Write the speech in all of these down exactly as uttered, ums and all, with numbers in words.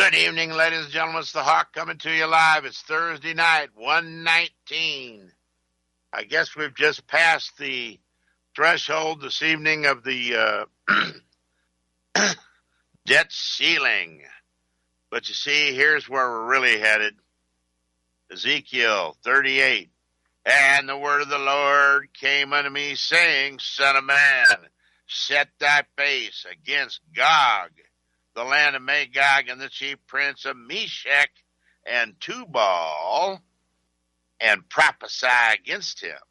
Good evening, ladies and gentlemen. It's the Hawk coming to you live. It's Thursday night, one nineteen. I guess we've just passed the threshold this evening of the uh, debt ceiling. But you see, here's where we're really headed. Ezekiel thirty-eight. And the word of the Lord came unto me, saying, Son of man, set thy face against Gog, the land of Magog, and the chief prince of Meshech and Tubal, and prophesy against him.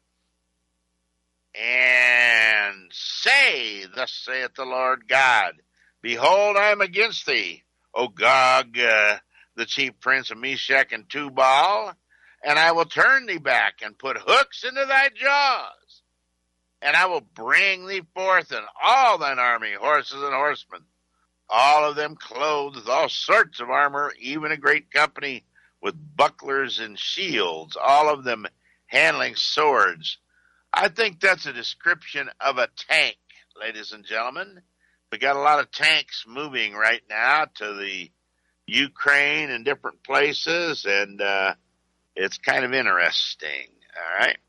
And say, Thus saith the Lord God, Behold, I am against thee, O Gog, uh, the chief prince of Meshech and Tubal, and I will turn thee back and put hooks into thy jaws, and I will bring thee forth in all thine army, horses and horsemen, all of them clothed with all sorts of armor, even a great company with bucklers and shields, all of them handling swords. I think that's a description of a tank, ladies and gentlemen. We got a lot of tanks moving right now to the Ukraine and different places, and uh, it's kind of interesting, all right?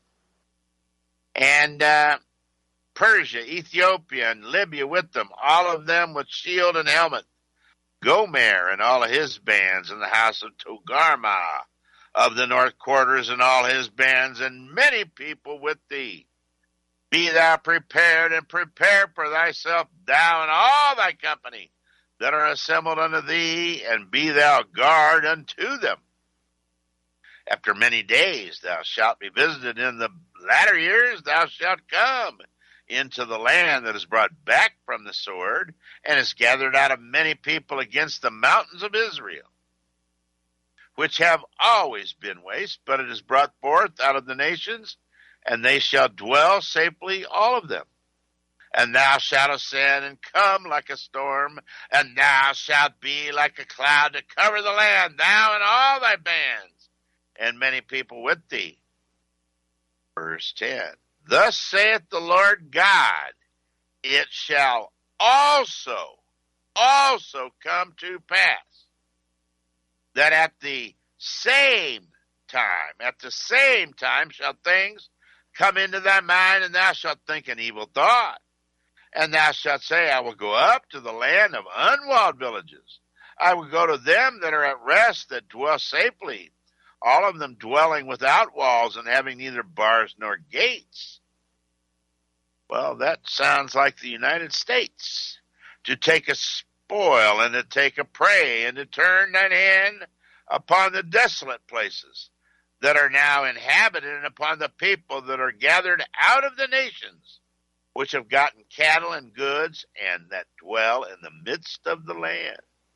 And uh, Persia, Ethiopia, and Libya with them, all of them with shield and helmet. Gomer and all of his bands in the house of Togarmah of the north quarters and all his bands, and many people with thee. Be thou prepared, and prepare for thyself, thou and all thy company that are assembled unto thee, and be thou guard unto them. After many days thou shalt be visited. In the latter years thou shalt come into the land that is brought back from the sword, and is gathered out of many people against the mountains of Israel, which have always been waste, but it is brought forth out of the nations, and they shall dwell safely, all of them. And thou shalt ascend and come like a storm, and thou shalt be like a cloud to cover the land, thou and all thy bands, and many people with thee. Verse ten. Thus saith the Lord God, it shall also, also come to pass, that at the same time, at the same time shall things come into thy mind, and thou shalt think an evil thought. And thou shalt say, I will go up to the land of unwalled villages. I will go to them that are at rest, that dwell safely, all of them dwelling without walls and having neither bars nor gates. Well, that sounds like the United States. To take a spoil, and to take a prey, and to turn thine hand upon the desolate places that are now inhabited, and upon the people that are gathered out of the nations, which have gotten cattle and goods, and that dwell in the midst of the land.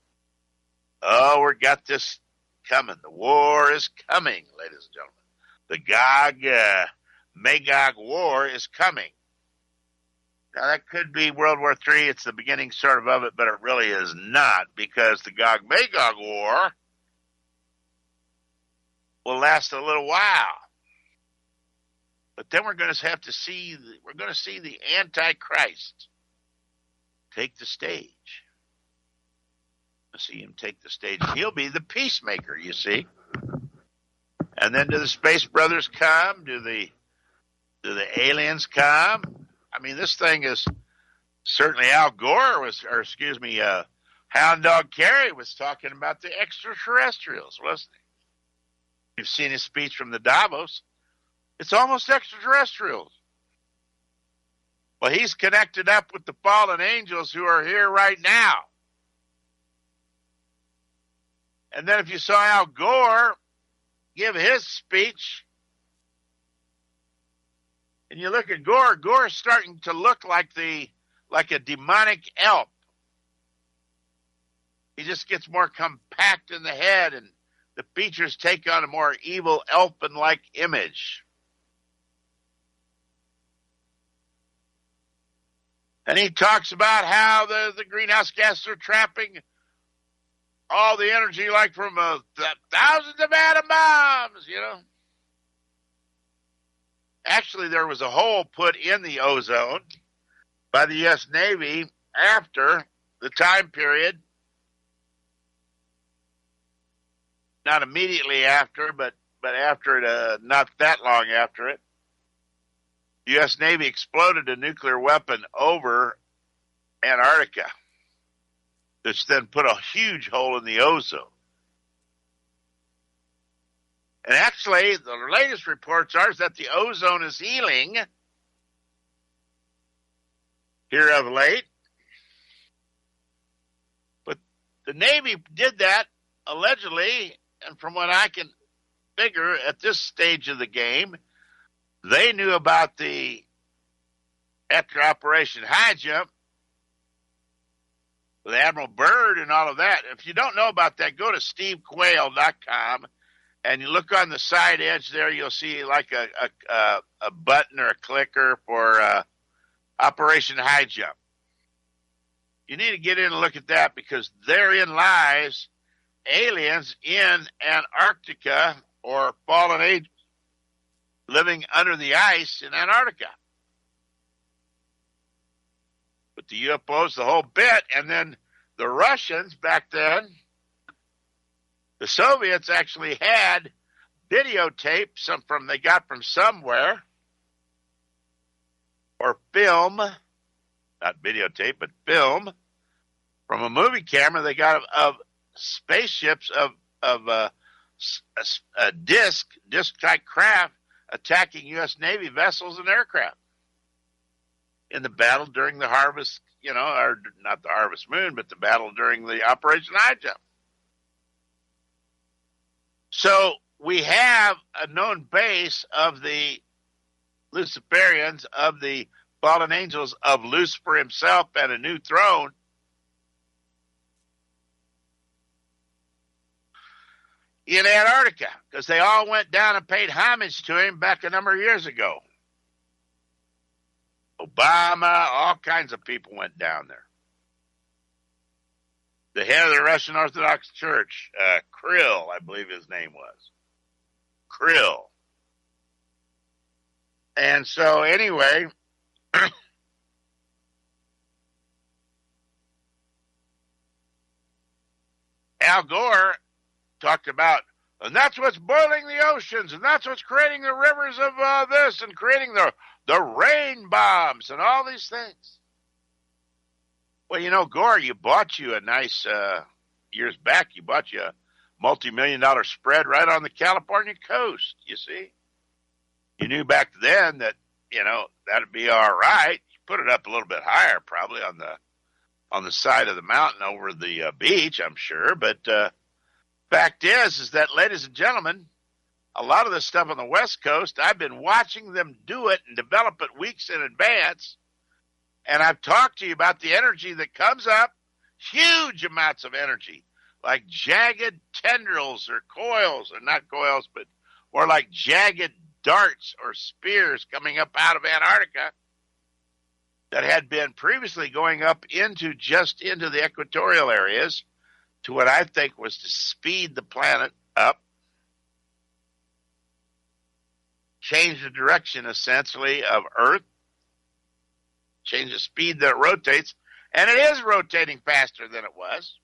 Oh, we've got this coming. The war is coming, ladies and gentlemen. The Gog uh, Magog war is coming. Now, that could be World War Three. It's the beginning sort of of it, but it really is not, because the Gog Magog war will last a little while. But then we're going to have to see, we're going to see the Antichrist take the stage. See him take the stage. He'll be the peacemaker, you see. And then do the Space Brothers come? Do the do the aliens come? I mean, this thing is certainly Al Gore was, or excuse me, uh, Hound Dog Kerry was talking about the extraterrestrials, wasn't he? You've seen his speech from the Davos. It's almost extraterrestrials. Well, he's connected up with the fallen angels who are here right now. And then if you saw Al Gore give his speech, and you look at Gore, Gore's starting to look like the like a demonic elf. He just gets more compact in the head, and the features take on a more evil, elfin-like image. And he talks about how the, the greenhouse gases are trapping all the energy, like from uh, thousands of atom bombs, you know. Actually, there was a hole put in the ozone by the U S Navy after the time period not immediately after, but, but after it, uh, not that long after it, the U S Navy exploded a nuclear weapon over Antarctica, which then put a huge hole in the ozone. And actually, the latest reports are that the ozone is healing here of late. But the Navy did that allegedly, and from what I can figure at this stage of the game, they knew about the, after Operation High Jump, with Admiral Byrd and all of that. If you don't know about that, go to steve quayle dot com. And you look on the side edge there, you'll see like a a, a button or a clicker for uh, Operation High Jump. You need to get in and look at that, because therein lies aliens in Antarctica, or fallen angels living under the ice in Antarctica. But the U F Os, the whole bit, and then the Russians back then, the Soviets actually had videotape, some from they got from somewhere, or film, not videotape, but film from a movie camera they got of, of spaceships of of uh, a, a disc disc type craft attacking U S Navy vessels and aircraft in the battle during the Harvest, you know, or not the Harvest Moon, but the battle during the Operation High Jump. So we have a known base of the Luciferians, of the fallen angels, of Lucifer himself and a new throne. In Antarctica, because they all went down and paid homage to him back a number of years ago. Obama, all kinds of people went down there. The head of the Russian Orthodox Church, uh, Kirill, I believe his name was. Kirill. And so anyway, Al Gore talked about, and that's what's boiling the oceans, and that's what's creating the rivers of uh, this, and creating the, the rain bombs, and all these things. Well, you know, Gore, you bought you a nice, uh, years back, you bought you a multi-million dollar spread right on the California coast, you see. You knew back then that, you know, that'd be all right. You put it up a little bit higher, probably on the on the side of the mountain over the uh, beach, I'm sure. But uh, fact is, is that, ladies and gentlemen, a lot of this stuff on the West Coast, I've been watching them do it and develop it weeks in advance. And I've talked to you about the energy that comes up, huge amounts of energy, like jagged tendrils or coils, or not coils, but more like jagged darts or spears coming up out of Antarctica that had been previously going up into just into the equatorial areas to what I think was to speed the planet up, change the direction essentially of Earth, change the speed that it rotates, and it is rotating faster than it was.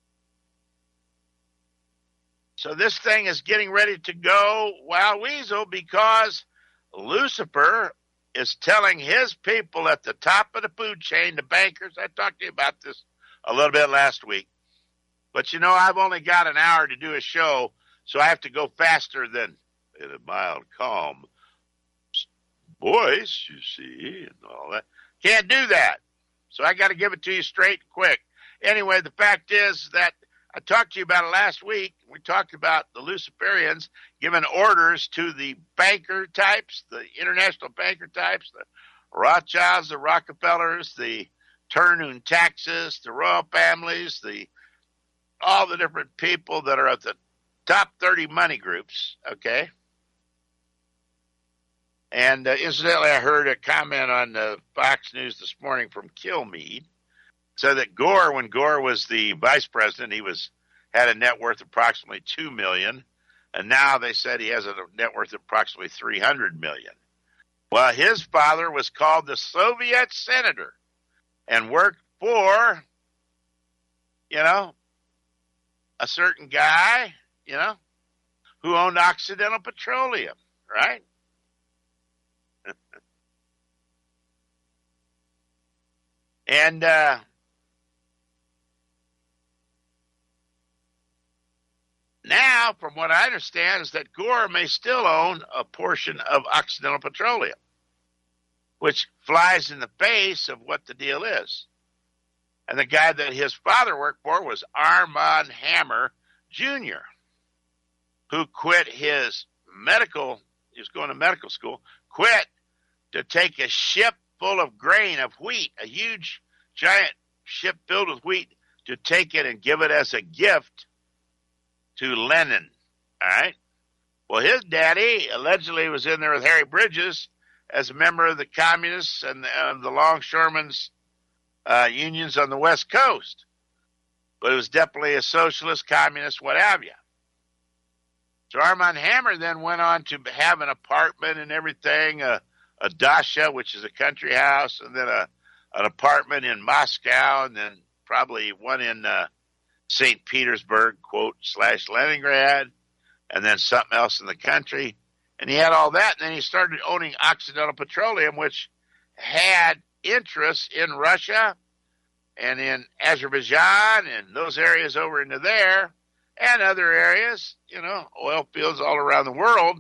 So this thing is getting ready to go wow weasel, because Lucifer is telling his people at the top of the food chain, the bankers, I talked to you about this a little bit last week, but you know, I've only got an hour to do a show, so I have to go faster than in a mild, calm voice, you see, and all that. Can't do that. So I got to give it to you straight and quick. Anyway, the fact is that I talked to you about it last week. We talked about the Luciferians giving orders to the banker types, the international banker types, the Rothschilds, the Rockefellers, the Turner and Taxes, the royal families, the all the different people that are at the top thirty money groups, okay? And uh, incidentally, I heard a comment on uh, Fox News this morning from Kilmeade. So that Gore, when Gore was the vice president, he was had a net worth of approximately two million dollars, and now they said he has a net worth of approximately three hundred million dollars. Well, his father was called the Soviet senator and worked for, you know, a certain guy, you know, who owned Occidental Petroleum, right? And uh, now, from what I understand, is that Gore may still own a portion of Occidental Petroleum, which flies in the face of what the deal is. And the guy that his father worked for was Armand Hammer Junior, who quit his medical, he was going to medical school, quit to take a ship full of grain of wheat, a huge, giant ship filled with wheat, to take it and give it as a gift to Lenin. All right? Well, his daddy allegedly was in there with Harry Bridges as a member of the communists and uh, the longshoremen's uh, unions on the West Coast. But it was definitely a socialist, communist, what have you. So Armand Hammer then went on to have an apartment and everything, a, a dacha, which is a country house, and then a an apartment in Moscow, and then probably one in uh, Saint Petersburg, quote, slash Leningrad, and then something else in the country. And he had all that, and then he started owning Occidental Petroleum, which had interests in Russia and in Azerbaijan and those areas over into there and other areas, you know, oil fields all around the world.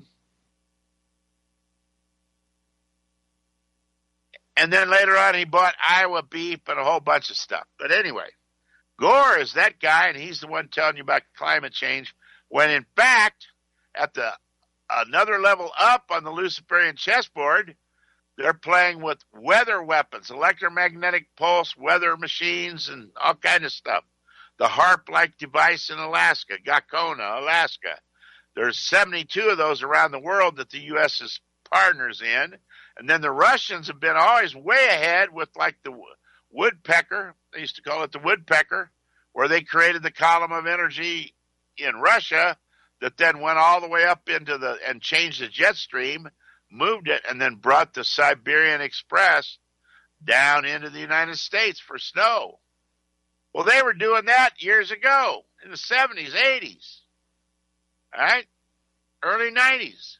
And then later on, he bought Iowa beef and a whole bunch of stuff. But anyway, Gore is that guy, and he's the one telling you about climate change, when in fact, at the another level up on the Luciferian chessboard, they're playing with weather weapons, electromagnetic pulse weather machines, and all kind of stuff. The HARP-like device in Alaska, Gakona, Alaska. There's seventy-two of those around the world that the U S is partners in. And then the Russians have been always way ahead with like the woodpecker. They used to call it the woodpecker, where they created the column of energy in Russia that then went all the way up into the, and changed the jet stream, moved it, and then brought the Siberian Express down into the United States for snow. Well, they were doing that years ago in the seventies, eighties, all right, early nineties.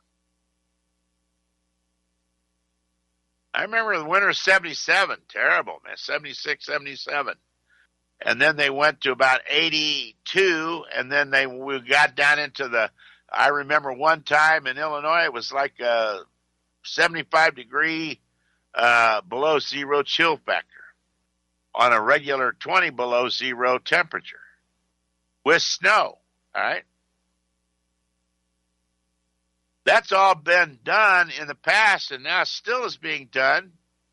I remember the winter of seventy-seven, terrible, man, seventy-six, seventy-seven. And then they went to about eighty-two, and then they we got down into the, I remember one time in Illinois, it was like a seventy-five degree uh, below zero chill factor on a regular twenty below zero temperature with snow, all right? That's all been done in the past, and now still is being done.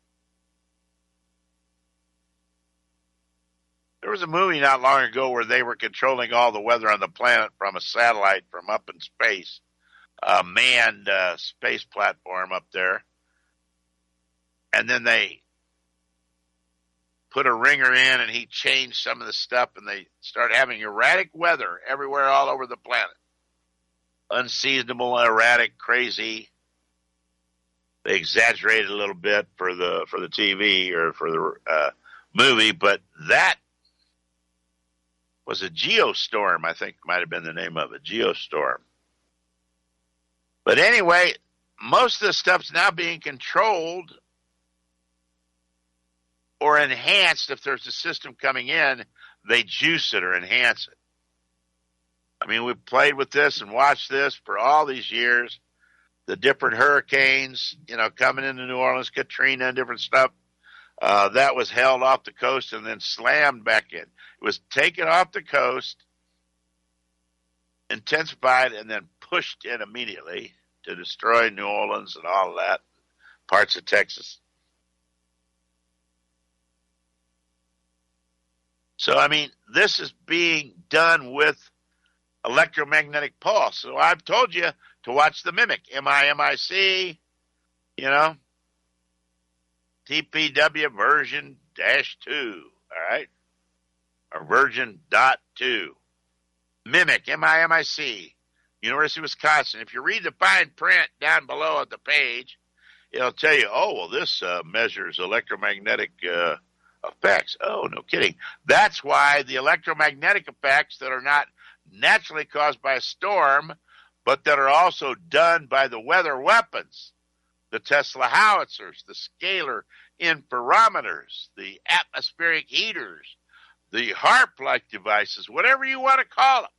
There was a movie not long ago where they were controlling all the weather on the planet from a satellite from up in space, a manned uh, space platform up there. And then they put a ringer in, and he changed some of the stuff, and they started having erratic weather everywhere all over the planet. Unseasonable, erratic, crazy. They exaggerated a little bit for the for the T V or for the uh, movie, but that was a geostorm, I think might have been the name of it, geostorm. But anyway, most of the stuff's now being controlled or enhanced. If there's a system coming in, they juice it or enhance it. I mean, we've played with this and watched this for all these years. The different hurricanes, you know, coming into New Orleans, Katrina and different stuff. Uh, that was held off the coast and then slammed back in. It was taken off the coast, intensified, and then pushed in immediately to destroy New Orleans and all of that, parts of Texas. So, I mean, this is being done with electromagnetic pulse. So I've told you to watch the Mimic, M I M I C, you know, T P W version dash two, all right, or version dot two. Mimic, M I M I C, University of Wisconsin. If you read the fine print down below at the page, it'll tell you, oh, well, this uh, measures electromagnetic uh, effects. Oh, no kidding. That's why the electromagnetic effects that are not naturally caused by a storm, but that are also done by the weather weapons, the Tesla howitzers, the scalar interferometers, the atmospheric heaters, the HARP-like devices, whatever you want to call them.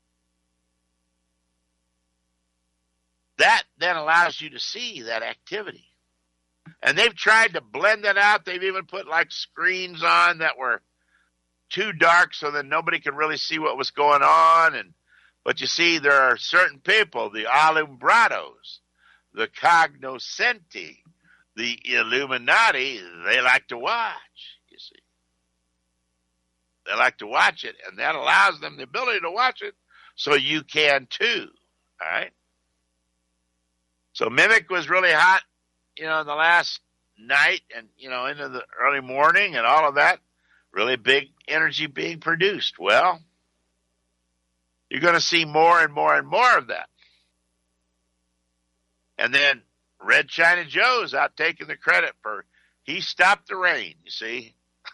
That then allows you to see that activity. And they've tried to blend it out. They've even put like screens on that were too dark so that nobody could really see what was going on. And but you see, there are certain people, the Alumbrados, the Cognoscenti, the Illuminati, they like to watch, you see. They like to watch it, and that allows them the ability to watch it, so you can too, all right? So Mimic was really hot, you know, in the last night and, you know, into the early morning and all of that. Really big energy being produced. Well, you're going to see more and more and more of that. And then Red China Joe's out taking the credit for he stopped the rain, you see.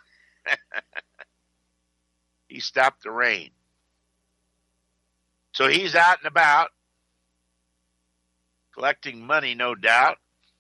He stopped the rain. So he's out and about collecting money, no doubt.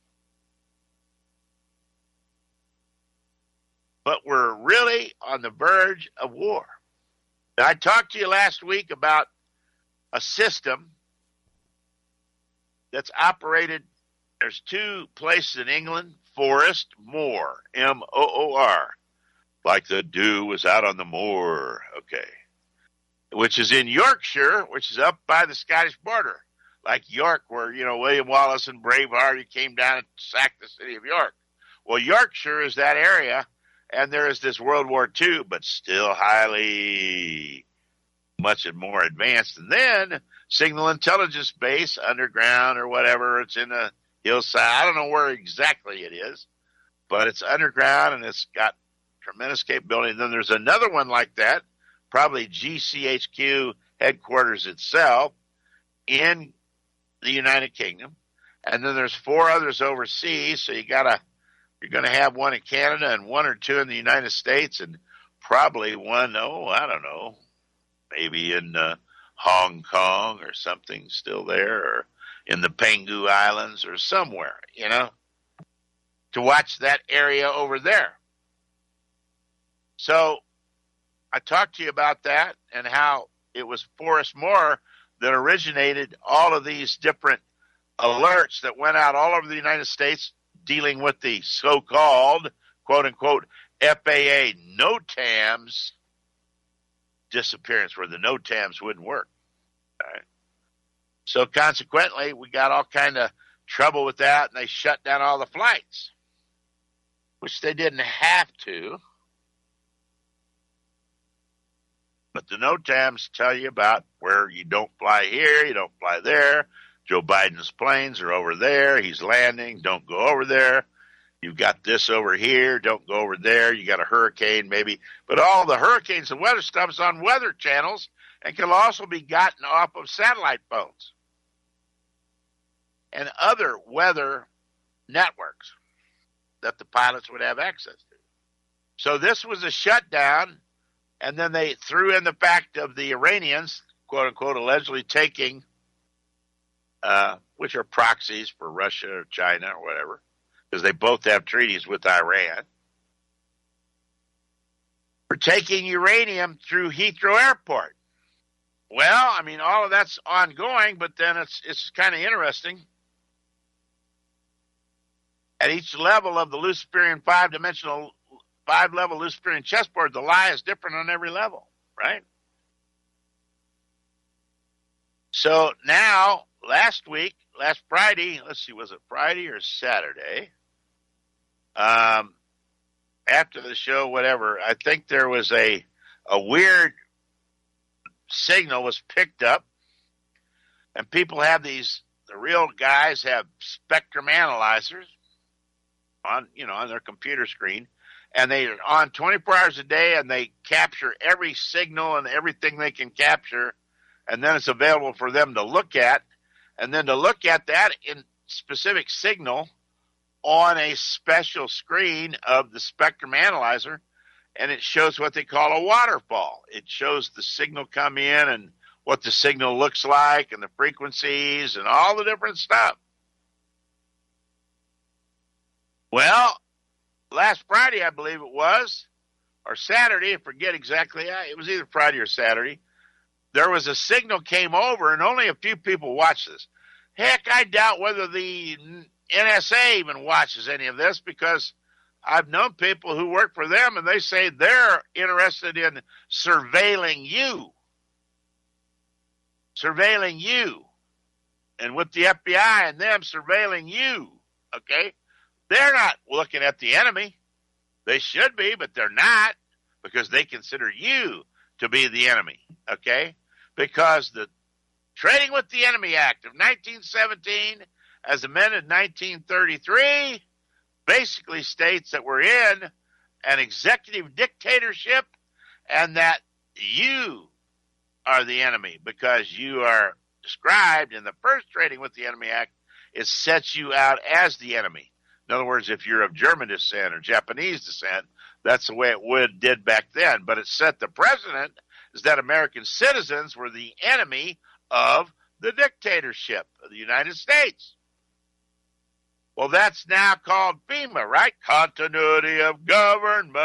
But we're really on the verge of war. Now, I talked to you last week about a system that's operated. There's two places in England, Forest Moor, M O O R, like the dew was out on the moor, okay, which is in Yorkshire, which is up by the Scottish border, like York, where, you know, William Wallace and Braveheart, he came down and sacked the city of York. Well, Yorkshire is that area. And there is this World War Two, but still highly, much more advanced. And then Signal Intelligence Base, underground or whatever, it's in a hillside. I don't know where exactly it is, but it's underground and it's got tremendous capability. And then there's another one like that, probably G C H Q headquarters itself in the United Kingdom. And then there's four others overseas, so you got to You're going to have one in Canada and one or two in the United States and probably one, oh, I don't know, maybe in uh, Hong Kong or something still there, or in the Penghu Islands or somewhere, you know, to watch that area over there. So I talked to you about that and how it was Forest Moor that originated all of these different alerts that went out all over the United States dealing with the so-called, quote-unquote, F A A NOTAMs disappearance, where the NOTAMs wouldn't work. All right. So consequently, we got all kind of trouble with that, and they shut down all the flights, which they didn't have to. But the NOTAMs tell you about where you don't fly here, you don't fly there. Joe Biden's planes are over there. He's landing. Don't go over there. You've got this over here. Don't go over there. You got a hurricane maybe. But all the hurricanes and weather stuff is on weather channels and can also be gotten off of satellite phones and other weather networks that the pilots would have access to. So this was a shutdown, and then they threw in the fact of the Iranians, quote unquote, allegedly taking Uh, which are proxies for Russia or China or whatever, because they both have treaties with Iran, for taking uranium through Heathrow Airport. Well, I mean, all of that's ongoing, but then it's it's kind of interesting. At each level of the Luciferian five-dimensional, five-level Luciferian chessboard, the lie is different on every level, right? So now, last week, last Friday, let's see, was it Friday or Saturday? Um, after the show, whatever, I think there was a a weird signal was picked up, and people have these, the real guys have spectrum analyzers on, you know, on their computer screen, and they are on twenty-four hours a day, and they capture every signal and everything they can capture, and then it's available for them to look at, and then to look at that in specific signal on a special screen of the spectrum analyzer, and it shows what they call a waterfall. It shows the signal come in and what the signal looks like and the frequencies and all the different stuff. Well, last Friday, I believe it was, or Saturday, I forget exactly. It was either Friday or Saturday. There was a signal came over, and only a few people watched this. Heck, I doubt whether the N S A even watches any of this, because I've known people who work for them, and they say they're interested in surveilling you. Surveilling you. And with the F B I and them surveilling you, okay? They're not looking at the enemy. They should be, but they're not, because they consider you to be the enemy, okay? Because the Trading with the Enemy Act of nineteen seventeen, as amended in nineteen thirty-three, basically states that we're in an executive dictatorship and that you are the enemy, because you are described in the first Trading with the Enemy Act. It sets you out as the enemy. In other words, if you're of German descent or Japanese descent, that's the way it would did back then. But it set the precedent is that American citizens were the enemy of the dictatorship of the United States. Well, that's now called FEMA, right? Continuity of government.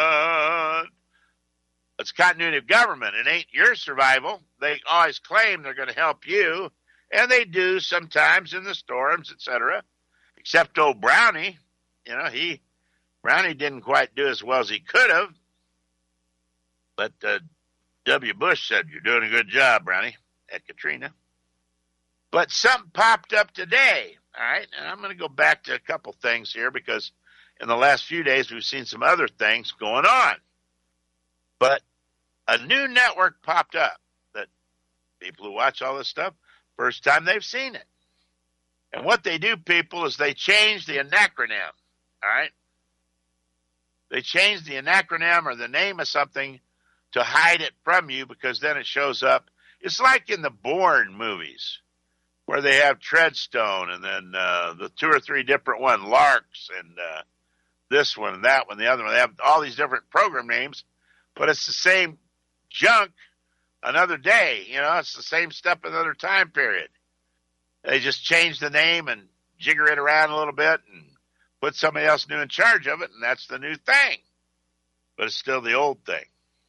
It's continuity of government. It ain't your survival. They always claim they're going to help you, and they do sometimes in the storms, et cetera. Except old Brownie, you know, he Brownie didn't quite do as well as he could have. But uh, W. Bush said, "You're doing a good job, Brownie," at Katrina. But something popped up today, all right? And I'm going to go back to a couple things here, because in the last few days we've seen some other things going on. But a new network popped up that people who watch all this stuff, first time they've seen it. And what they do, people, is they change the acronym, all right? They change the acronym or the name of something to hide it from you, because then it shows up. It's like in the Bourne movies, where they have Treadstone and then uh, the two or three different ones, Larks and uh, this one and that one, the other one. They have all these different program names, but it's the same junk another day. You know, it's the same stuff another time period. They just change the name and jigger it around a little bit and put somebody else new in charge of it, and that's the new thing. But it's still the old thing.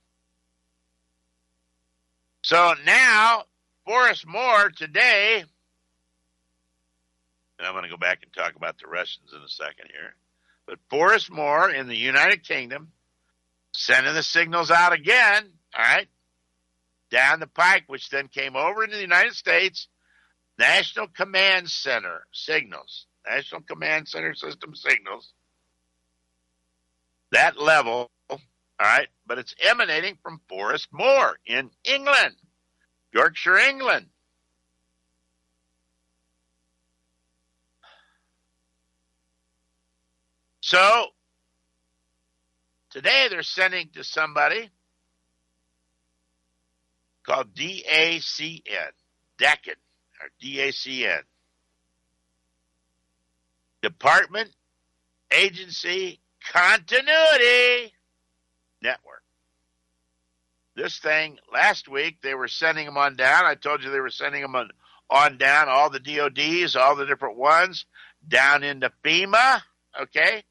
So now, Forrest Moore today, and I'm going to go back and talk about the Russians in a second here, but Forrest Moore in the United Kingdom sending the signals out again, all right, down the pike, which then came over into the United States, National Command Center signals, National Command Center System signals, that level, all right, but it's emanating from Forrest Moore in England, Yorkshire, England. So, today they're sending to somebody called D A C N, DACN, or D A C N. Department Agency Continuity Network. This thing, last week, they were sending them on down. I told you they were sending them on, on down, all the D O Ds, all the different ones, down into FEMA, okay?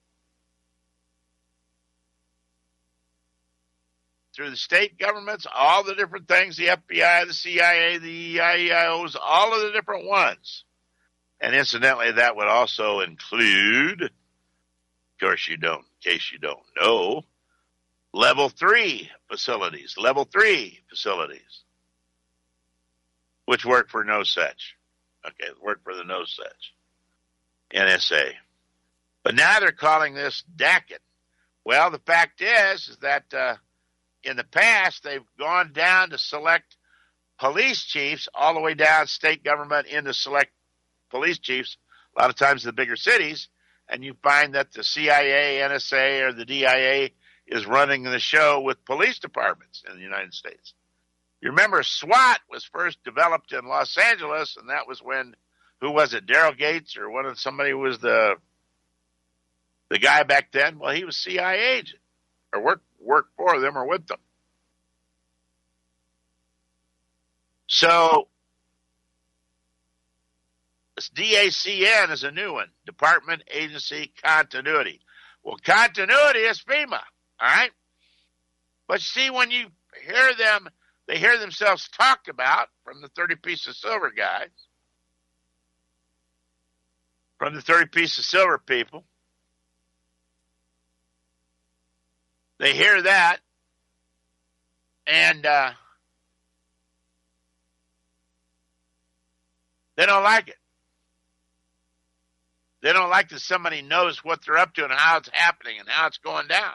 Through the state governments, all the different things, the F B I, the C I A, the E I O Os, all of the different ones. And incidentally, that would also include, of course you don't, in case you don't know, level three facilities, level three facilities, which work for no such. Okay, work for the no such, N S A. But now they're calling this DACN. Well, the fact is, is that uh, in the past, they've gone down to select police chiefs, all the way down state government into select police chiefs, a lot of times in the bigger cities, and you find that the C I A, N S A, or the D I A is running the show with police departments in the United States. You remember SWAT was first developed in Los Angeles, and that was when, who was it, Daryl Gates, or one of somebody who was the the guy back then? Well, he was C I A agent, or worked worked for them or with them. So this D A C N is a new one, Department Agency Continuity. Well, continuity is FEMA, all right? But see, when you hear them, they hear themselves talked about from the thirty piece of silver guys, from the thirty piece of silver people. They hear that, and uh, they don't like it. They don't like that somebody knows what they're up to and how it's happening and how it's going down.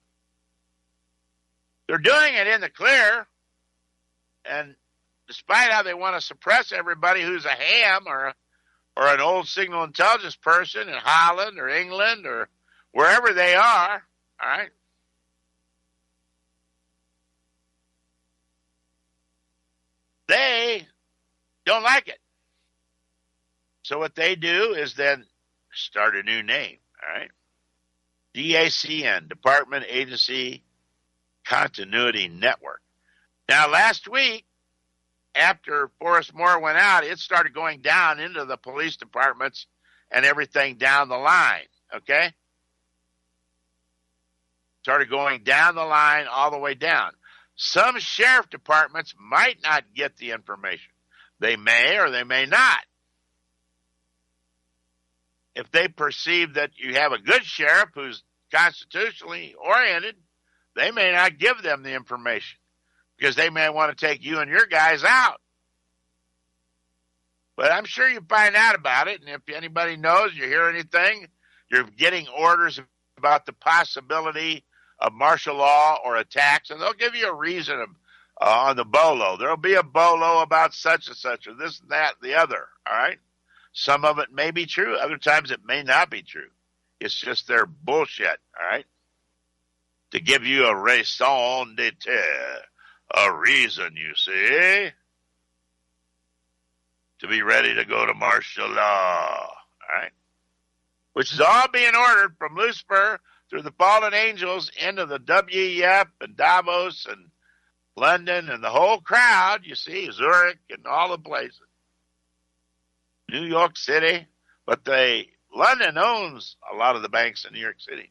They're doing it in the clear, and despite how they want to suppress everybody who's a ham or a, or an old signal intelligence person in Holland or England or wherever they are, all right, they don't like it. So what they do is then start a new name, all right? D A C N, Department Agency Continuity Network. Now, last week, after Forrest Moore went out, it started going down into the police departments and everything down the line, okay? Started going down the line all the way down. Some sheriff departments might not get the information. They may or they may not. If they perceive that you have a good sheriff who's constitutionally oriented, they may not give them the information because they may want to take you and your guys out. But I'm sure you find out about it, and if anybody knows, you hear anything, you're getting orders about the possibility of martial law or attacks, and they'll give you a reason of, uh, on the bolo. There'll be a bolo about such and such, or this and that and the other, all right? Some of it may be true. Other times it may not be true. It's just their bullshit, all right? To give you a raison d'etre, a reason, you see, to be ready to go to martial law, all right? Which is all being ordered from Lucifer through the fallen angels into the W E F and Davos and London and the whole crowd, you see, Zurich and all the places. New York City, but they London owns a lot of the banks in New York City.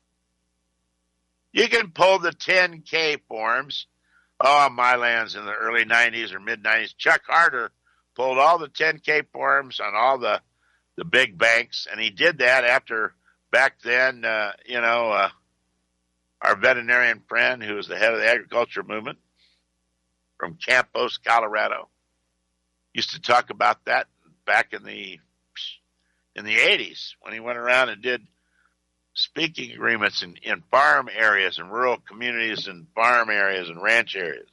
You can pull the ten K forms. Oh, my lands in the early nineties or mid nineties. Chuck Harder pulled all the ten K forms on all the, the big banks, and he did that after back then, uh, you know, uh, our veterinarian friend who was the head of the agriculture movement from Campos, Colorado, used to talk about that back in the in the eighties when he went around and did speaking agreements in, in farm areas and rural communities and farm areas and ranch areas.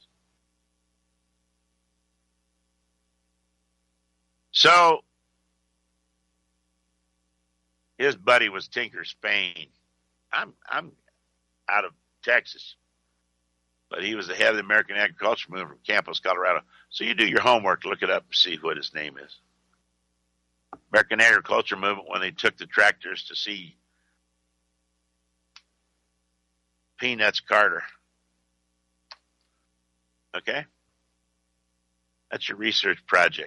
So his buddy was Tinker Spain. I'm I'm out of Texas, but he was the head of the American Agriculture Movement from Campos, Colorado. So you do your homework, look it up, and see what his name is. American Agriculture Movement, when they took the tractors to see Peanuts Carter. Okay? That's your research project.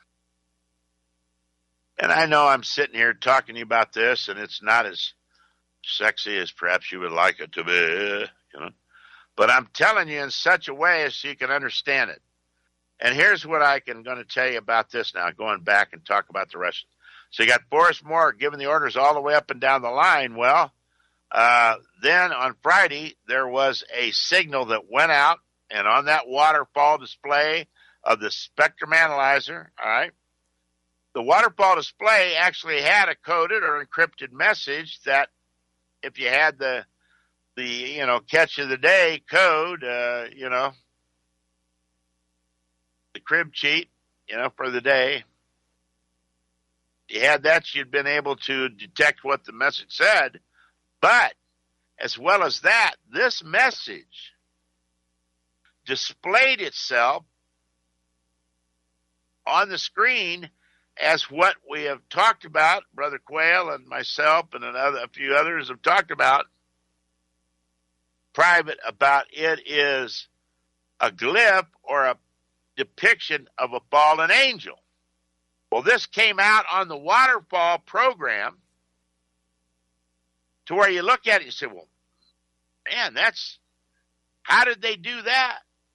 And I know I'm sitting here talking to you about this, and it's not as sexy as perhaps you would like it to be, you know. But I'm telling you in such a way so you can understand it. And here's what I can going to tell you about this now, going back and talk about the Russians. So you got Forrest Moore giving the orders all the way up and down the line. Well, uh, then on Friday, there was a signal that went out, and on that waterfall display of the spectrum analyzer, all right, the waterfall display actually had a coded or encrypted message that if you had the, the you know, catch of the day code, uh, you know, the crib cheat, you know, for the day, you had that, you'd been able to detect what the message said. But as well as that, this message displayed itself on the screen as what we have talked about, Brother Quayle and myself and another, a few others have talked about, private, about it is a glyph or a depiction of a fallen angel. Well, this came out on the waterfall program to where you look at it and you say, well, man, that's, how did they do that?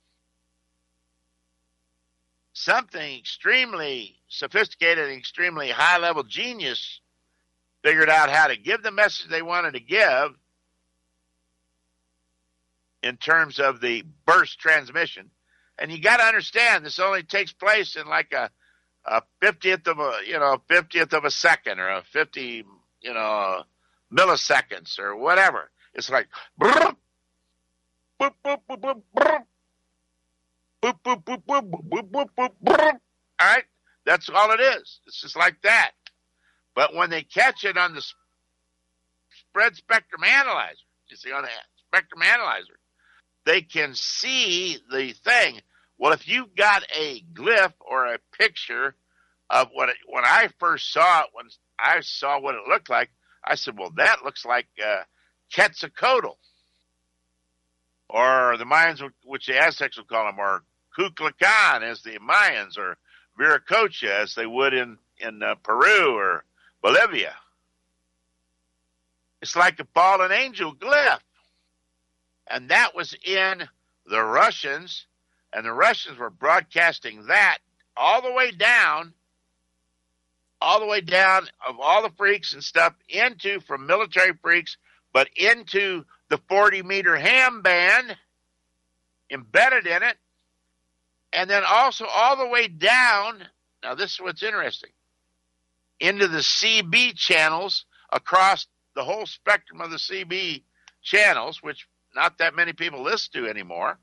Something extremely sophisticated and extremely high-level genius figured out how to give the message they wanted to give in terms of the burst transmission. And you got to understand, this only takes place in like a, a fiftieth of a, you know, fiftieth of a second or a fifty, you know, milliseconds or whatever. It's like, boop, boop, boop, boop, boop, boop. Boop, boop, boop, boop, boop, boop, boop, boop. All right? That's all it is. It's just like that. But when they catch it on the spread spectrum analyzer, you see, on the spectrum analyzer, they can see the thing. Well, if you got a glyph or a picture of what it, when I first saw it, when I saw what it looked like, I said, well, that looks like uh, Quetzalcoatl. Or the Mayans, which the Aztecs would call them, or Kukulkan as the Mayans, or Viracocha as they would in, in uh, Peru or Bolivia. It's like a fallen angel glyph. And that was in the Russians, and the Russians were broadcasting that all the way down, all the way down of all the freaks and stuff into, from military freaks, but into the forty meter ham band embedded in it. And then also all the way down, now this is what's interesting, into the C B channels across the whole spectrum of the C B channels, which not that many people listen to anymore.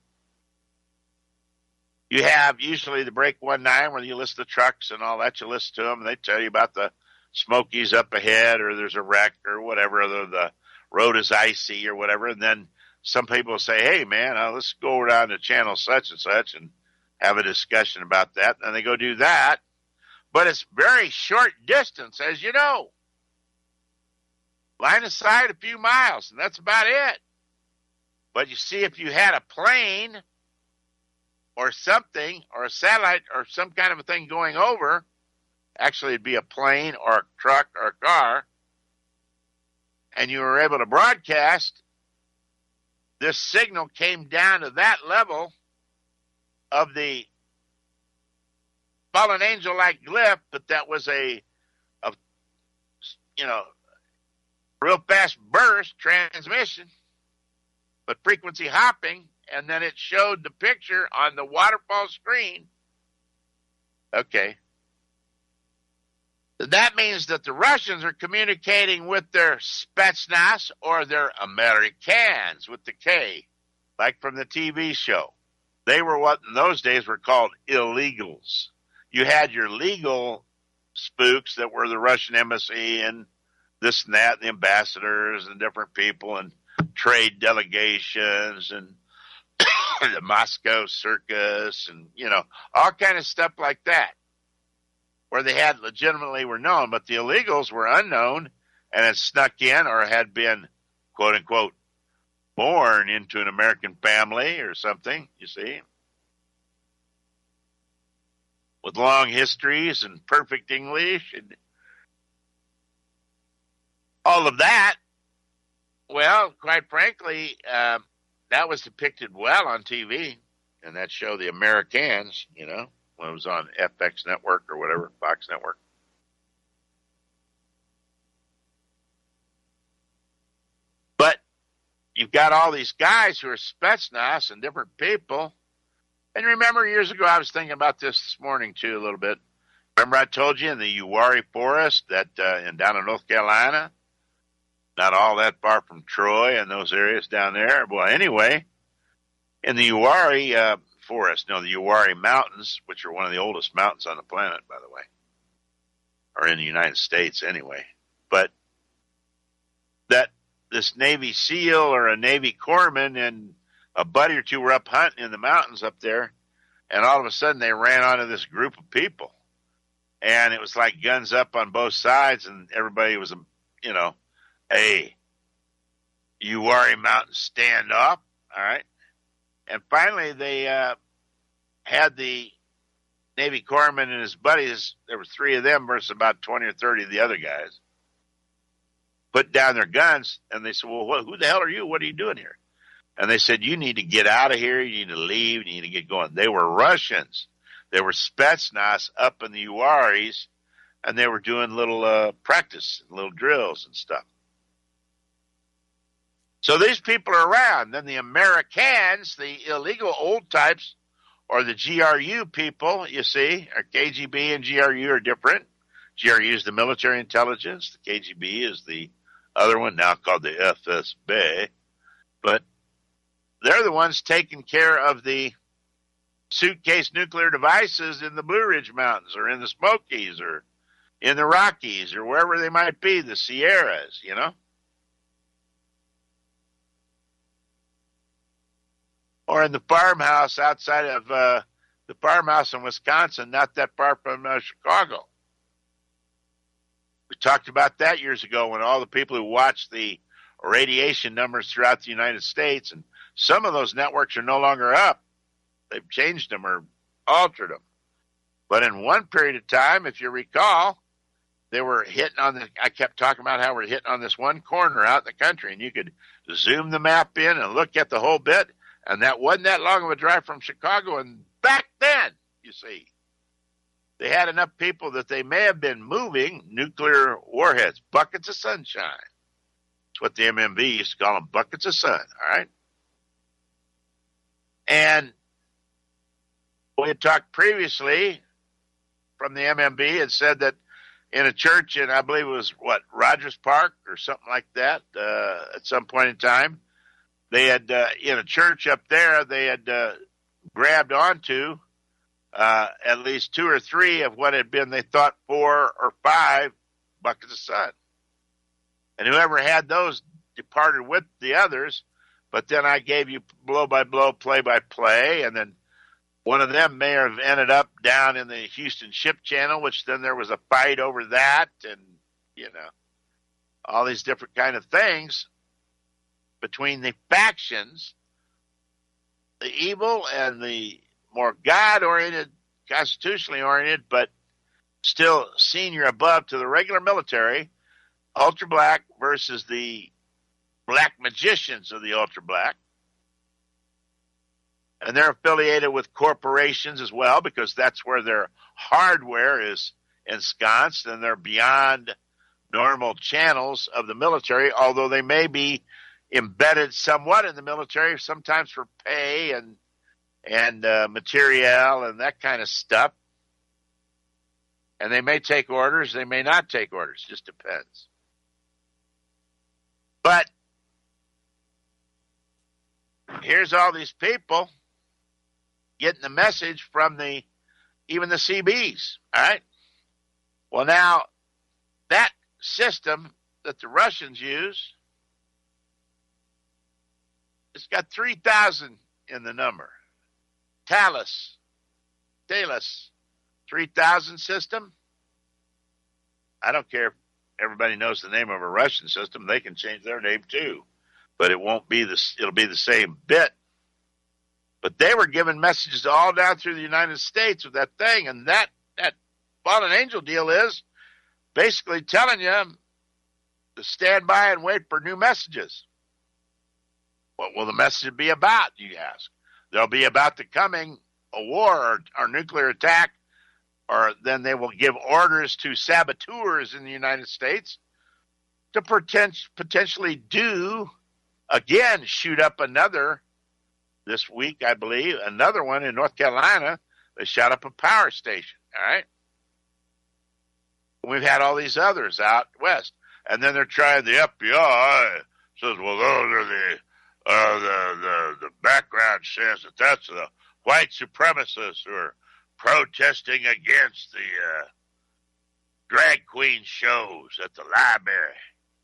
You have usually the Break one nine where you list the trucks and all that. You listen to them and they tell you about the Smokies up ahead, or there's a wreck or whatever, or the road is icy or whatever. And then some people say, hey, man, uh, let's go over down to channel such and such and have a discussion about that. And they go do that. But it's very short distance, as you know. Line of sight a few miles, and that's about it. But you see, if you had a plane or something, or a satellite or some kind of a thing going over, actually it'd be a plane or a truck or a car, and you were able to broadcast, this signal came down to that level of the fallen angel-like glyph, but that was a, a, you know, real fast burst transmission, but frequency hopping, and then it showed the picture on the waterfall screen. Okay. That means that the Russians are communicating with their Spetsnaz, or their Americans with the K, like from the T V show. They were what in those days were called illegals. You had your legal spooks that were the Russian embassy and this and that, and the ambassadors and different people and trade delegations and the Moscow circus and, you know, all kind of stuff like that, where they had legitimately were known, but the illegals were unknown and had snuck in or had been, quote unquote, born into an American family or something, you see, with long histories and perfect English and all of that. Well, quite frankly, uh, that was depicted well on T V, and that show, The Americans, you know, when it was on F X Network or whatever, Fox Network. But you've got all these guys who are Spetsnaz and different people. And remember, years ago, I was thinking about this this morning, too, a little bit. Remember I told you in the Uwharrie Forest that uh, in down in North Carolina, not all that far from Troy and those areas down there. Well, anyway, in the Uwharrie uh, Forest, no, the Uwharrie Mountains, which are one of the oldest mountains on the planet, by the way, or in the United States anyway. But that this Navy SEAL or a Navy corpsman and a buddy or two were up hunting in the mountains up there, and all of a sudden they ran onto this group of people. And it was like guns up on both sides, and everybody was, you know, a Uwharrie Mountain standoff, all right? And finally they uh, had the Navy corpsman and his buddies, there were three of them versus about twenty or thirty of the other guys, put down their guns, and they said, well, what, who the hell are you? What are you doing here? And they said, you need to get out of here. You need to leave. You need to get going. They were Russians. They were Spetsnaz up in the Uaris, and they were doing little uh, practice, little drills and stuff. So these people are around. Then the Americans, the illegal old types, or the G R U people, you see, or K G B and G R U are different. G R U is the military intelligence. The K G B is the other one, now called the F S B. But they're the ones taking care of the suitcase nuclear devices in the Blue Ridge Mountains or in the Smokies or in the Rockies or wherever they might be, the Sierras, you know. Or in the farmhouse outside of uh, the farmhouse in Wisconsin, not that far from uh, Chicago. We talked about that years ago when all the people who watched the radiation numbers throughout the United States, and some of those networks are no longer up. They've changed them or altered them. But in one period of time, if you recall, they were hitting on the, I kept talking about how we're hitting on this one corner out in the country, and you could zoom the map in and look at the whole bit, and that wasn't that long of a drive from Chicago. And back then, you see, they had enough people that they may have been moving nuclear warheads, buckets of sunshine. That's what the M M B used to call them, buckets of sun, all right? And we had talked previously from the M M B and said that in a church in, I believe it was, what, Rogers Park or something like that, uh, at some point in time, they had, uh, in a church up there, they had uh, grabbed onto uh, at least two or three of what had been, they thought, four or five buckets of sun. And whoever had those departed with the others, but then I gave you blow-by-blow, play-by-play, and then one of them may have ended up down in the Houston Ship Channel, which then there was a fight over that, and, you know, all these different kind of things between the factions, the evil and the more God-oriented, constitutionally oriented, but still senior above to the regular military, ultra-black versus the black magicians of the ultra-black. And they're affiliated with corporations as well, because that's where their hardware is ensconced, and they're beyond normal channels of the military, although they may be embedded somewhat in the military, sometimes for pay and and uh, materiel and that kind of stuff. And they may take orders, they may not take orders, just depends. But here's all these people getting the message from the, even the C Bs, all right? Well, now, that system that the Russians use, it's got three thousand in the number. Talos, Talos, three thousand system. I don't care if everybody knows the name of a Russian system. They can change their name too, but it won't be the, it'll be the same bit. But they were giving messages all down through the United States with that thing, and that, that fallen angel deal is basically telling you to stand by and wait for new messages. What will the message be about, you ask? They'll be about the coming a war or, or nuclear attack, or then they will give orders to saboteurs in the United States to potent, potentially do, again, shoot up another, this week, I believe, another one in North Carolina. They shot up a power station, all right? We've had all these others out west. And then they're trying, the F B I says, well, those are the, uh, the, the, the background says that that's the white supremacists who are protesting against the uh, drag queen shows at the library.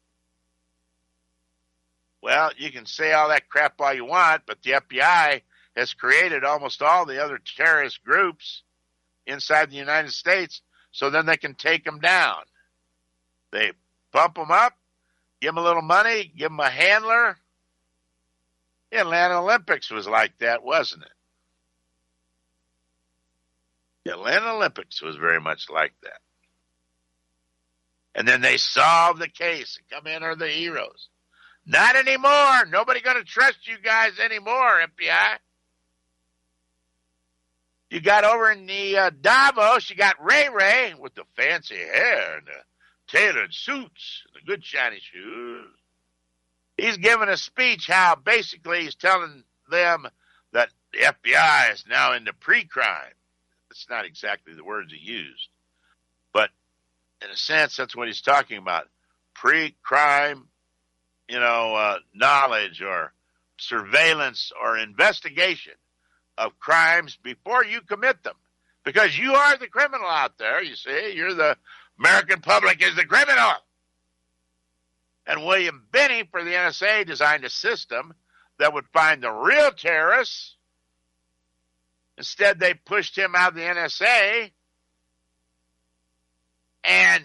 Well, you can say all that crap all you want, but the F B I has created almost all the other terrorist groups inside the United States, so then they can take them down. They bump them up, give them a little money, give them a handler. The Atlanta Olympics was like that, wasn't it? The Atlanta Olympics was very much like that. And then they solve the case and come in are the heroes. Not anymore. Nobody going to trust you guys anymore, F B I. You got over in the uh, Davos, you got Ray Ray with the fancy hair and the tailored suits and the good shiny shoes. He's giving a speech how basically he's telling them that the F B I is now into pre-crime. That's not exactly the words he used. But in a sense, that's what he's talking about. Pre-crime, you know, uh, knowledge or surveillance or investigation of crimes before you commit them. Because you are the criminal out there, you see. You're the American public is the criminal. And William Binney for the N S A designed a system that would find the real terrorists. Instead, they pushed him out of the N S A. And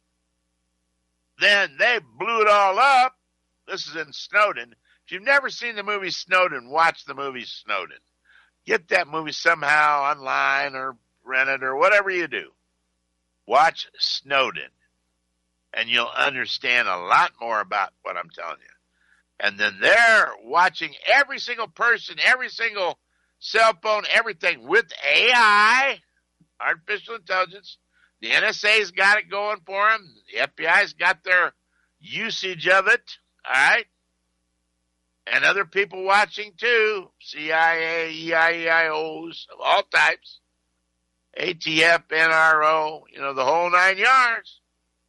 then they blew it all up. This is in Snowden. If you've never seen the movie Snowden, watch the movie Snowden. Get that movie somehow online or rent it or whatever you do. Watch Snowden. And you'll understand a lot more about what I'm telling you. And then they're watching every single person, every single cell phone, everything with A I, artificial intelligence. The N S A's got it going for them. The F B I's got their usage of it, all right? And other people watching too, C I A, E I E I Os of all types, A T F, N R O, you know, the whole nine yards.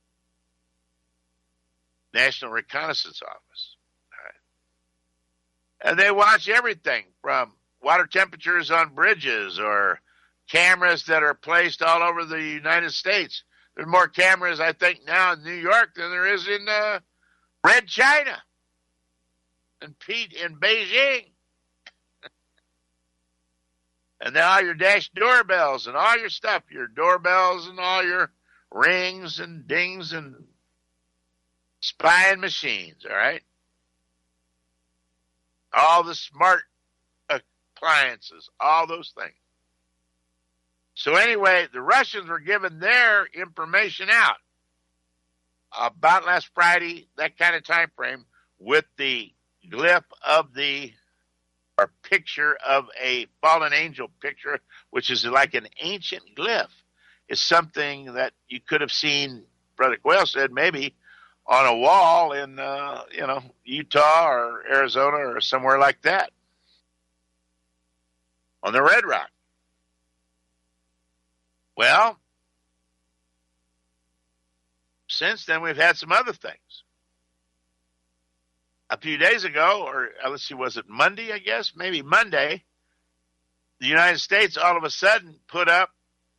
National Reconnaissance Office. All right. And they watch everything from water temperatures on bridges or cameras that are placed all over the United States. There's more cameras, I think, now in New York than there is in uh, Red China and Pete in Beijing. And now your dash doorbells and all your stuff, your doorbells and all your rings and dings and spying machines, all right? All the smart appliances, all those things. So anyway, the Russians were giving their information out about last Friday, that kind of time frame, with the glyph of the, or picture of a fallen angel picture, which is like an ancient glyph. It's something that you could have seen, Brother Quayle said, maybe on a wall in, uh, you know, Utah or Arizona or somewhere like that, on the Red Rock. Well, since then we've had some other things. A few days ago, or uh, let's see, was it Monday, I guess? Maybe Monday, the United States all of a sudden put up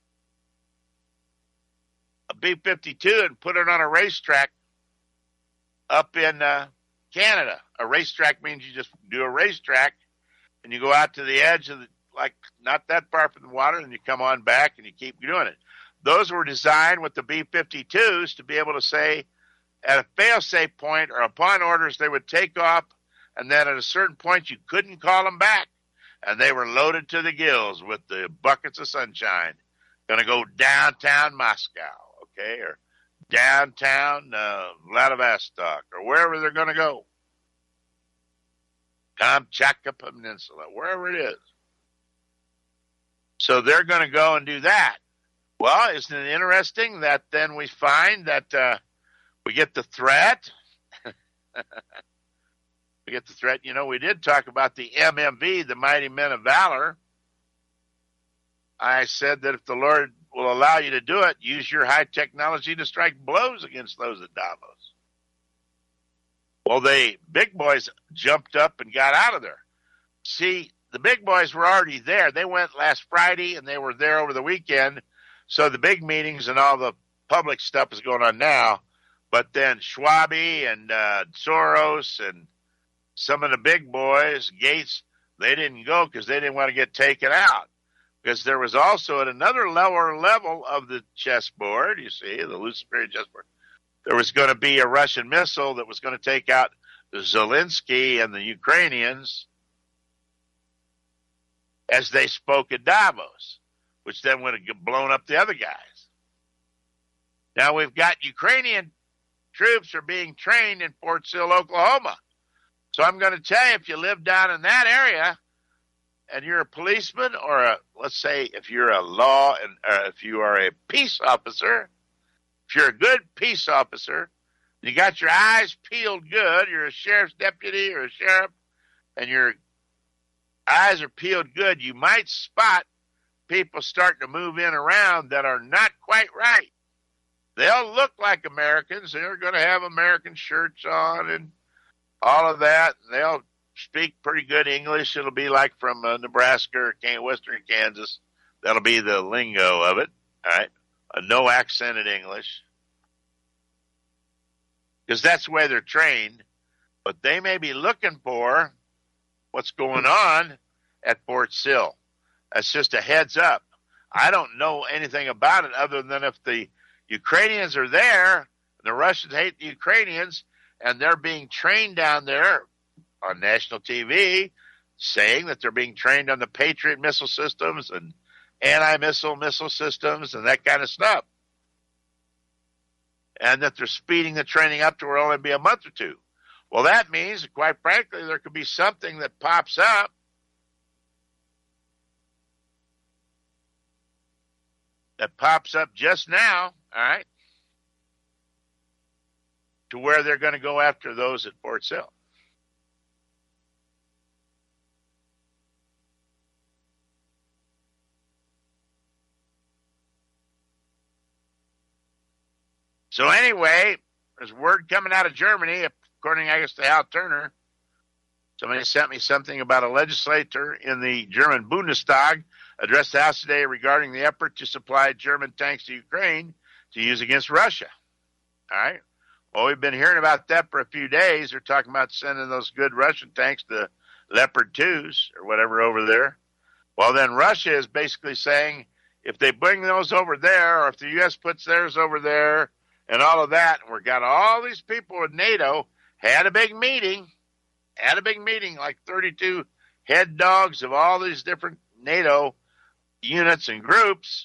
a B fifty-two and put it on a racetrack up in uh, Canada. A racetrack means you just do a racetrack and you go out to the edge of the, like not that far from the water, and you come on back and you keep doing it. Those were designed with the B fifty-twos to be able to say at a fail-safe point or upon orders they would take off, and then at a certain point you couldn't call them back. And they were loaded to the gills with the buckets of sunshine. Going to go downtown Moscow, okay, or downtown uh, Vladivostok, or wherever they're going to go. Kamchatka Peninsula, wherever it is. So they're going to go and do that. Well, isn't it interesting that then we find that uh, we get the threat? we get the threat. You know, we did talk about the M M V, the Mighty Men of Valor. I said that if the Lord will allow you to do it, use your high technology to strike blows against those at Davos. Well, the big boys jumped up and got out of there. See, the big boys were already there. They went last Friday, and they were there over the weekend. So the big meetings and all the public stuff is going on now. But then Schwabe and uh, Soros and some of the big boys, Gates, they didn't go because they didn't want to get taken out. Because there was also at another lower level of the chessboard, you see, the Luciferian chessboard, there was going to be a Russian missile that was going to take out Zelensky and the Ukrainians as they spoke at Davos, which then would have blown up the other guys. Now we've got Ukrainian troops are being trained in Fort Sill, Oklahoma. So I'm going to tell you, if you live down in that area and you're a policeman or a, let's say if you're a law and uh, if you are a peace officer, if you're a good peace officer, you got your eyes peeled good, you're a sheriff's deputy or a sheriff, and your eyes are peeled good, you might spot people starting to move in around that are not quite right. They'll look like Americans. They're going to have American shirts on and all of that. They'll speak pretty good English. It'll be like from uh, Nebraska or Western Kansas. That'll be the lingo of it. All right. A no accented English. Because that's the way they're trained. But they may be looking for what's going on at Fort Sill. That's just a heads up. I don't know anything about it other than if the Ukrainians are there, the Russians hate the Ukrainians, and they're being trained down there on national T V, saying that they're being trained on the Patriot missile systems and anti-missile missile systems and that kind of stuff. And that they're speeding the training up to where it'll only be a month or two. Well, that means, quite frankly, there could be something that pops up that pops up just now, all right, to where they're going to go after those at Fort Sill. So anyway, there's word coming out of Germany, according, I guess, to Hal Turner. Somebody sent me something about a legislator in the German Bundestag addressed the House today regarding the effort to supply German tanks to Ukraine to use against Russia. All right. Well, we've been hearing about that for a few days. They're talking about sending those good Russian tanks, the Leopard twos or whatever over there. Well, then Russia is basically saying if they bring those over there or if the U S puts theirs over there and all of that, and we've got all these people with NATO, had a big meeting, had a big meeting, like thirty-two head dogs of all these different NATO units and groups.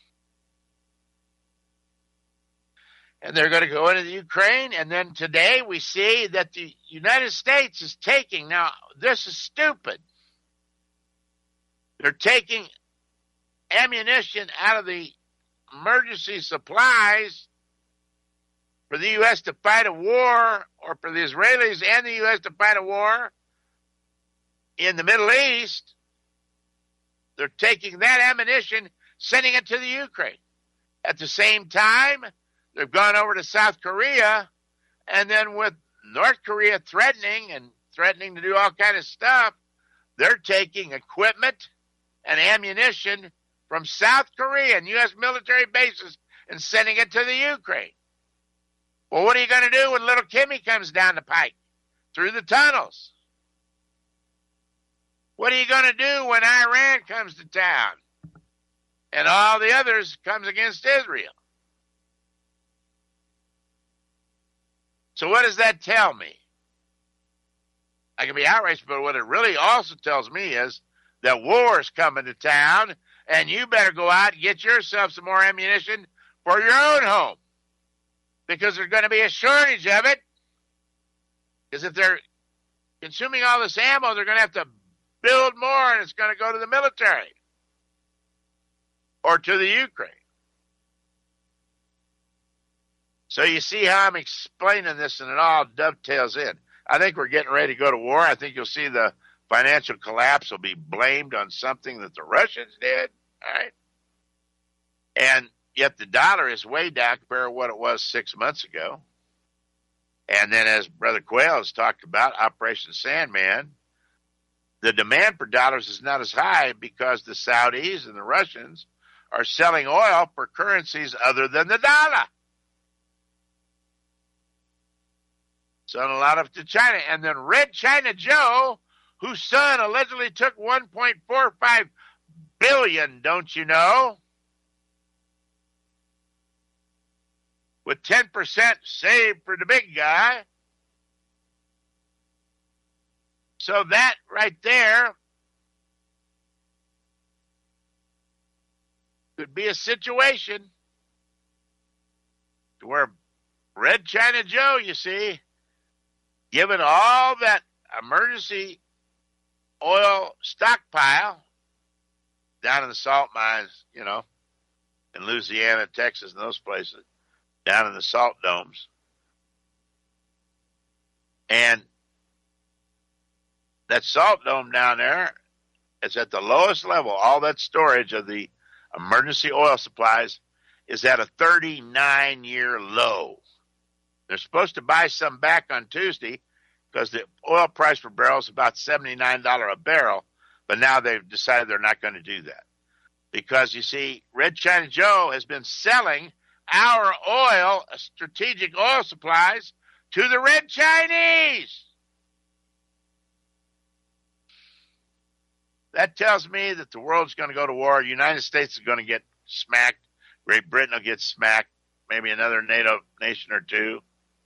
And they're going to go into the Ukraine. And then today we see that the United States is taking, now this is stupid. They're taking ammunition out of the emergency supplies for the U S to fight a war, or for the Israelis and the U S to fight a war in the Middle East. They're taking that ammunition, sending it to the Ukraine. At the same time, they've gone over to South Korea, and then with North Korea threatening and threatening to do all kind of stuff, they're taking equipment and ammunition from South Korea and U S military bases and sending it to the Ukraine. Well, what are you going to do when little Kimmy comes down the pike through the tunnels? What are you going to do when Iran comes to town and all the others comes against Israel? So what does that tell me? I can be outraged, but what it really also tells me is that war is coming to town, and you better go out and get yourself some more ammunition for your own home, because there's going to be a shortage of it. Because if they're consuming all this ammo, they're going to have to build more, and it's going to go to the military or to the Ukraine. So you see how I'm explaining this, and it all dovetails in. I think we're getting ready to go to war. I think you'll see the financial collapse will be blamed on something that the Russians did. All right. And yet the dollar is way down compared to what it was six months ago. And then, as Brother Quayle has talked about, Operation Sandman, the demand for dollars is not as high because the Saudis and the Russians are selling oil for currencies other than the dollar. Selling a lot of it to China. And then Red China Joe, whose son allegedly took one point four five billion dollars, don't you know? With ten percent saved for the big guy. So that right there could be a situation to where Red China Joe, you see, given all that emergency oil stockpile down in the salt mines, you know, in Louisiana, Texas, and those places, down in the salt domes. And that salt dome down there is at the lowest level. All that storage of the emergency oil supplies is at a thirty-nine year low. They're supposed to buy some back on Tuesday because the oil price per barrel is about seventy-nine dollars a barrel, but now they've decided they're not going to do that. Because, you see, Red China Joe has been selling our oil, strategic oil supplies, to the Red Chinese. That tells me that the world's going to go to war. The United States is going to get smacked. Great Britain will get smacked. Maybe another NATO nation or two.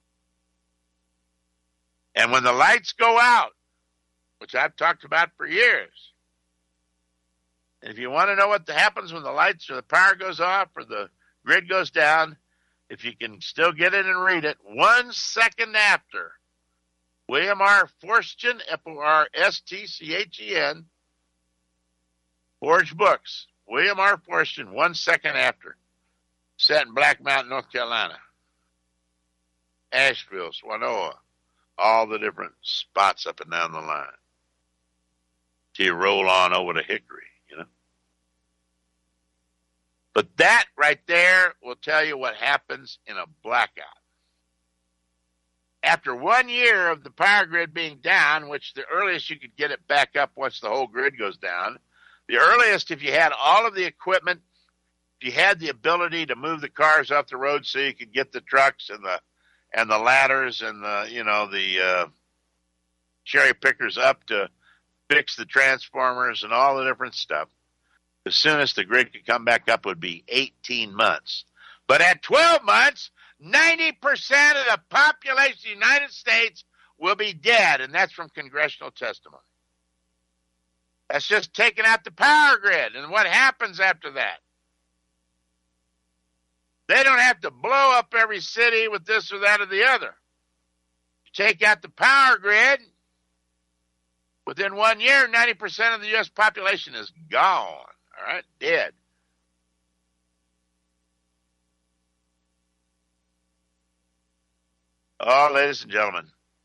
And when the lights go out, which I've talked about for years, and if you want to know what happens when the lights or the power goes off or the grid goes down, if you can still get it and read it, one second after, William R. Forstchen, F O R S T C H E N, Forge Books, William R. Forstchen, one second after, sat in Black Mountain, North Carolina, Asheville, Swanoa, all the different spots up and down the line, till you roll on over to Hickory, you know. But that right there will tell you what happens in a blackout. After one year of the power grid being down, which the earliest you could get it back up once the whole grid goes down, the earliest if you had all of the equipment, if you had the ability to move the cars off the road so you could get the trucks and the and the ladders and the, you know, the uh, cherry pickers up to fix the transformers and all the different stuff, the soonest the grid could come back up would be eighteen months. But at twelve months, ninety percent of the population of the United States will be dead, and that's from congressional testimony. That's just taking out the power grid. And what happens after that? They don't have to blow up every city with this or that or the other. You take out the power grid, within one year, ninety percent of the U S population is gone, all right, dead. Oh, ladies and gentlemen,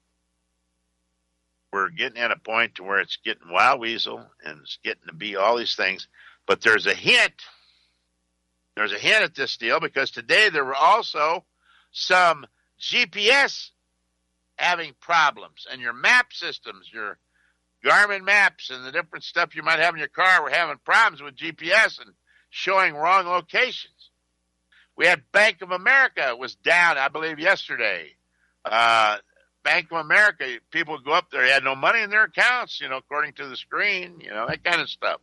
we're getting at a point to where it's getting wild weasel and it's getting to be all these things. But there's a hint. There's a hint at this deal because today there were also some G P S having problems, and your map systems, your Garmin maps and the different stuff you might have in your car were having problems with G P S and showing wrong locations. We had Bank of America was down, I believe, yesterday. Uh, Bank of America, people would go up there, they had no money in their accounts, you know, according to the screen, you know, that kind of stuff.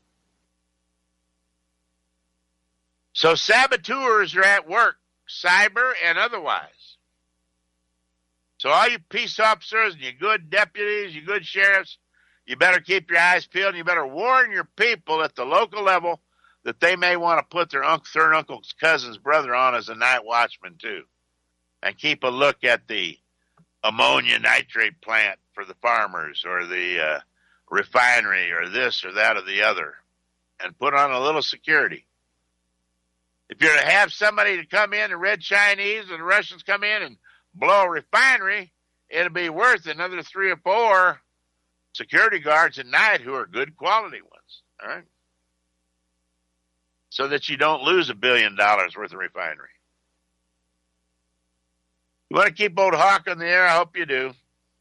So saboteurs are at work, cyber and otherwise. So all you peace officers and you good deputies, you good sheriffs, you better keep your eyes peeled and you better warn your people at the local level that they may want to put their uncle, third uncle's cousin's brother on as a night watchman too. And keep a look at the ammonia nitrate plant for the farmers or the uh, refinery or this or that or the other, and put on a little security. If you're to have somebody to come in, the Red Chinese or the Russians come in and blow a refinery, it'll be worth another three or four security guards at night who are good quality ones, all right? So that you don't lose a billion dollars worth of refinery. You want to keep old Hawk on the air? I hope you do.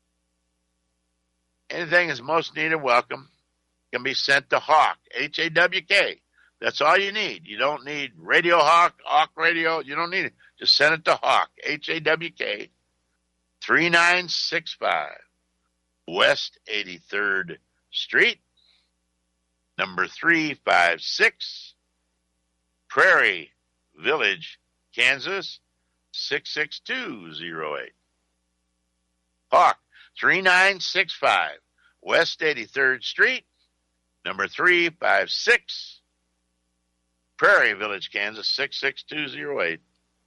Anything is most needed, welcome. Can be sent to Hawk, H A W K. That's all you need. You don't need Radio Hawk, Hawk Radio. You don't need it. Just send it to Hawk, H A W K, three nine six five, West eighty-third Street, number three five six, Prairie Village, Kansas, six six two zero eight. Hawk, three nine six five, West eighty-third Street, number three five six, Prairie Village, Kansas, six six two zero eight.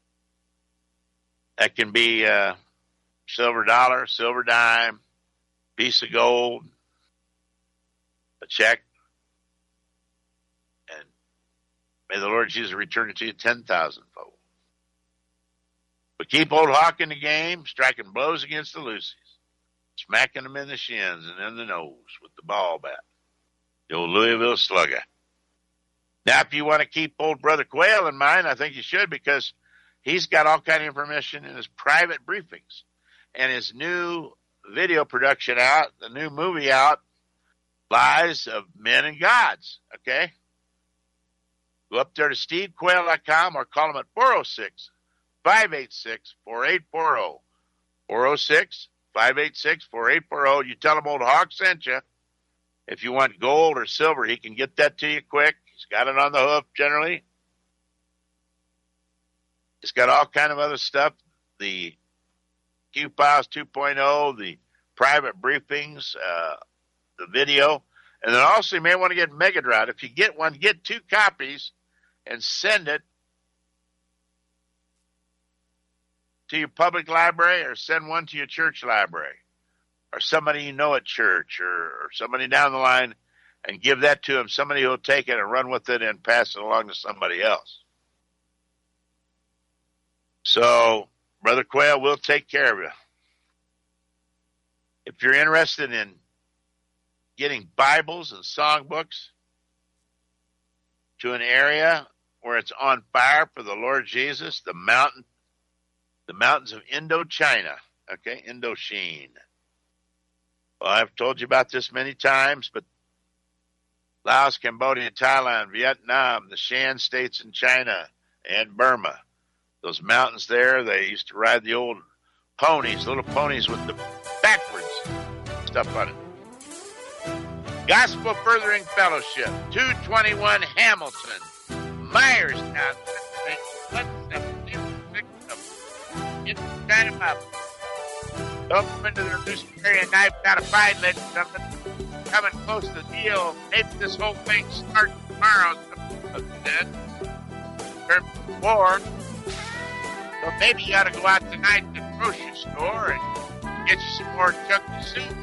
That can be uh, silver dollar, silver dime, piece of gold, a check. And may the Lord Jesus return it to you ten thousand fold. But keep Old Hawk in the game, striking blows against the Lucy's, smacking them in the shins and in the nose with the ball bat. The old Louisville Slugger. Now, if you want to keep old Brother Quayle in mind, I think you should, because he's got all kind of information in his private briefings and his new video production out, the new movie out, Lies of Men and Gods. Okay? Go up there to steve quayle dot com or call him at four oh six, five eight six, four eight four oh. four oh six, five eight six, four eight four oh. You tell him Old Hawk sent you. If you want gold or silver, he can get that to you quick. He's got it on the hoof generally. It's got all kind of other stuff. The Q-Files two point oh, the private briefings, uh, the video. And then also you may want to get Mega Drive. If you get one, get two copies and send it to your public library, or send one to your church library, or somebody you know at church, or, or somebody down the line, and give that to them. Somebody who will take it and run with it and pass it along to somebody else. So, Brother Quayle, we'll take care of you. If you're interested in getting Bibles and songbooks to an area where it's on fire for the Lord Jesus, the mountain, the mountains of Indochina, okay, Indochine. Well, I've told you about this many times, but Laos, Cambodia, Thailand, Vietnam, the Shan states in China, and Burma. Those mountains there, they used to ride the old ponies, little ponies with the backwards stuff on it. Gospel Furthering Fellowship, two twenty-one Hamilton, Myerstown, it's kind of up. Don't come into their loose area and knife down a fine lady something. Coming close to the deal. Maybe this whole thing starts tomorrow. Then turn four. So maybe you got to go out tonight to the grocery store and get you some more chunky soup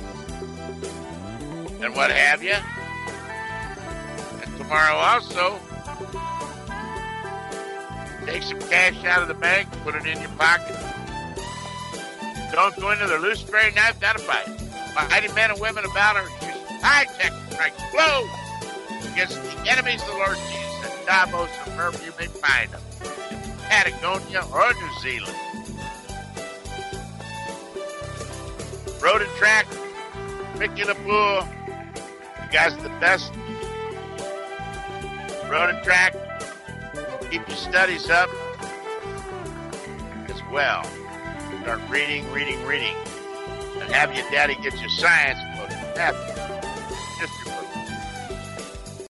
and what have you. And tomorrow also, take some cash out of the bank, put it in your pocket. Don't go into the loose berry knife, not a bite. Mighty men and women about her, use high-tech strikes, blow against the enemies of the Lord Jesus and Davos, and wherever you may find them, in Patagonia or New Zealand. Road and Track, Mickey LaPool, you guys are the best. Road and Track, keep your studies up as well. Start reading, reading, reading. And have your daddy get your science book. Mister